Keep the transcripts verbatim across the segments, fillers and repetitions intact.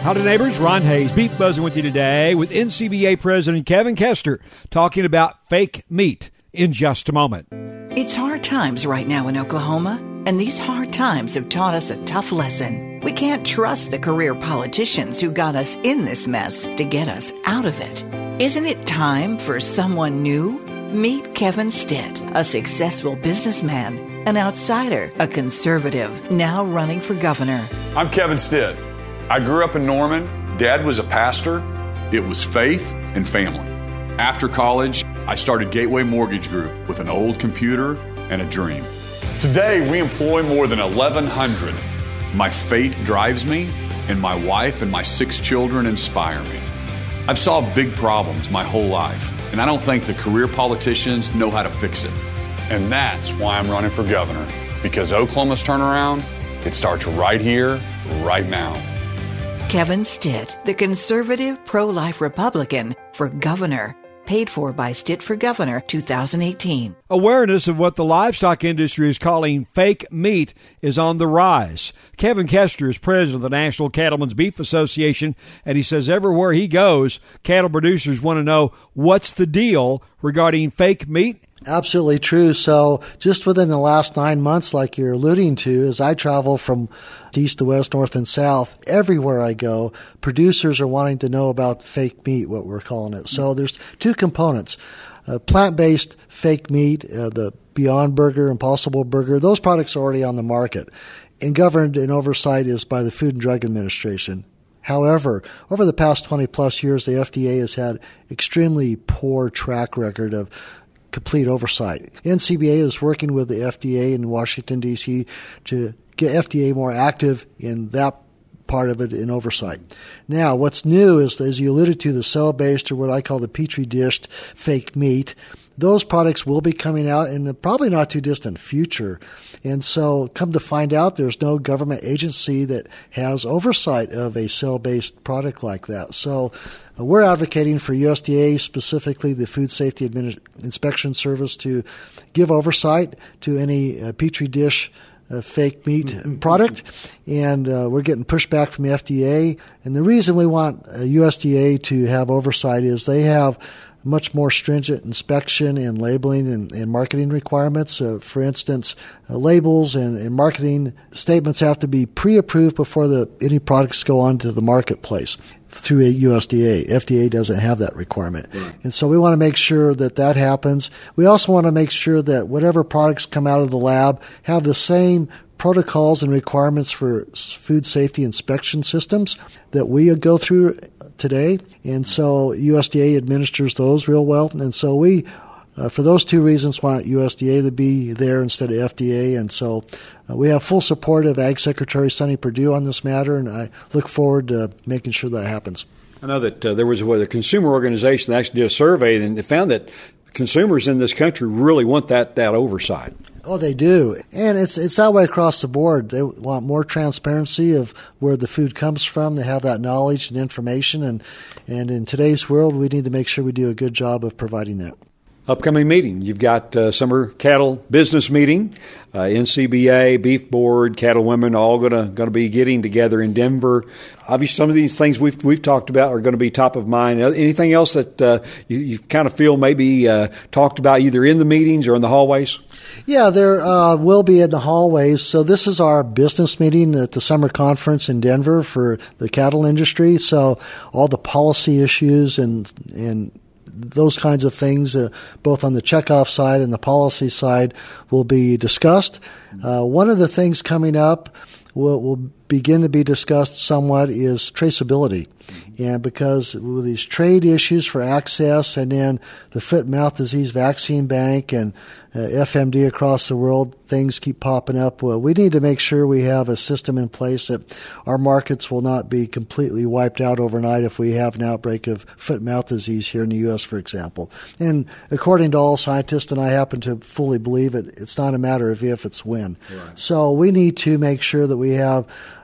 Howdy, neighbors. Ron Hayes, Beef Buzzing with you today with N C B A President Kevin Kester talking about fake meat in just a moment. It's hard times right now in Oklahoma, and these hard times have taught us a tough lesson. We can't trust the career politicians who got us in this mess to get us out of it. Isn't it time for someone new? Meet Kevin Stitt, a successful businessman, an outsider, a conservative, now running for governor. I'm Kevin Stitt. I grew up in Norman. Dad was a pastor. It was faith and family. After college, I started Gateway Mortgage Group with an old computer and a dream. Today, we employ more than eleven hundred. My faith drives me, and my wife and my six children inspire me. I've solved big problems my whole life, and I don't think the career politicians know how to fix it. And that's why I'm running for governor, because Oklahoma's turnaround, it starts right here, right now. Kevin Stitt, the conservative pro-life Republican for governor. Paid for by Stitt for Governor twenty eighteen. Awareness of what the livestock industry is calling fake meat is on the rise. Kevin Kester is president of the National Cattlemen's Beef Association, and he says everywhere he goes, cattle producers want to know what's the deal regarding fake meat. Absolutely true. So just within the last nine months, like you're alluding to, as I travel from east to west, north and south, everywhere I go, producers are wanting to know about fake meat, what we're calling it. So there's two components. Uh, plant-based fake meat, uh, the Beyond Burger, Impossible Burger, those products are already on the market. And governed and oversight is by the Food and Drug Administration. However, over the past twenty plus years, the F D A has had extremely poor track record of complete oversight. N C B A is working with the F D A in Washington, D C to get F D A more active in that part of it in oversight. Now, what's new is, as you alluded to, the cell-based, or what I call the Petri dished fake meat. Those products will be coming out in the probably not too distant future. And so come to find out, there's no government agency that has oversight of a cell-based product like that. So uh, we're advocating for U S D A, specifically the Food Safety Admin- Inspection Service, to give oversight to any uh, Petri dish uh, fake meat mm-hmm. product. And uh, we're getting pushback from the F D A. And the reason we want uh, U S D A to have oversight is they have much more stringent inspection and labeling and, and marketing requirements. Uh, for instance, uh, labels and, and marketing statements have to be pre-approved before the any products go onto the marketplace through a U S D A. F D A doesn't have that requirement. Right. And so we want to make sure that that happens. We also want to make sure that whatever products come out of the lab have the same protocols and requirements for food safety inspection systems that we go through today. And so U S D A administers those real well. And so we, uh, for those two reasons, want U S D A to be there instead of F D A. And so uh, we have full support of Ag Secretary Sonny Perdue on this matter, and I look forward to making sure that happens. I know that uh, there was a, a consumer organization that actually did a survey, and they found that consumers in this country really want that, that oversight. Oh, they do. And it's it's that way across the board. They want more transparency of where the food comes from. They have that knowledge and information. And, and in today's world, we need to make sure we do a good job of providing that. Upcoming meeting. You've got uh, summer cattle business meeting, uh, N C B A, Beef Board, Cattle Women, all going to going to be getting together in Denver. Obviously, some of these things we've we've talked about are going to be top of mind. Anything else that uh, you, you kind of feel maybe uh, talked about either in the meetings or in the hallways? Yeah, there uh, will be in the hallways. So this is our business meeting at the summer conference in Denver for the cattle industry. So all the policy issues and and those kinds of things, uh, both on the checkoff side and the policy side, will be discussed. Uh, one of the things coming up will, will begin to be discussed somewhat is traceability. And because with these trade issues for access and then the foot and mouth disease vaccine bank and uh, F M D across the world, things keep popping up. Well, we need to make sure we have a system in place that our markets will not be completely wiped out overnight if we have an outbreak of foot and mouth disease here in the U S, for example. And according to all scientists, and I happen to fully believe it, it's not a matter of if, it's when. Right. So we need to make sure that we have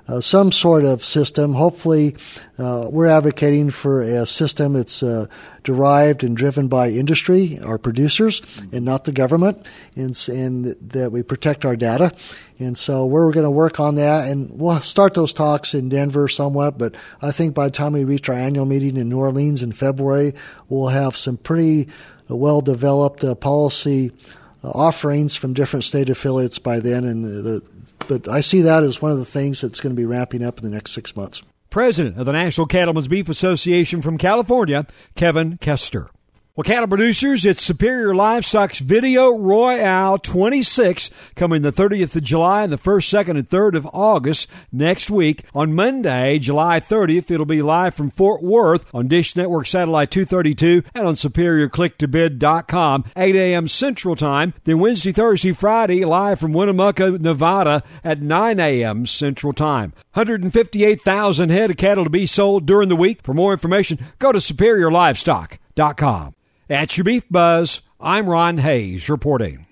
uh, some sort of system. Hopefully, uh, we're advocating for a system that's uh, derived and driven by industry, our producers, and not the government, and, and that we protect our data. And so we're going to work on that, and we'll start those talks in Denver somewhat, but I think by the time we reach our annual meeting in New Orleans in February, we'll have some pretty well-developed uh, policy uh, offerings from different state affiliates by then. And the, the, but I see that as one of the things that's going to be ramping up in the next six months. President of the National Cattlemen's Beef Association from California, Kevin Kester. Well, cattle producers, it's Superior Livestock's Video Royale twenty-six coming the thirtieth of July and the first, second, and third of August next week. On Monday, July thirtieth, it'll be live from Fort Worth on Dish Network Satellite two thirty-two and on superior click to bid dot com, eight a.m. Central Time. Then Wednesday, Thursday, Friday, live from Winnemucca, Nevada at nine a.m. Central Time. one hundred fifty-eight thousand head of cattle to be sold during the week. For more information, go to superior livestock dot com. At your Beef Buzz, I'm Ron Hayes reporting.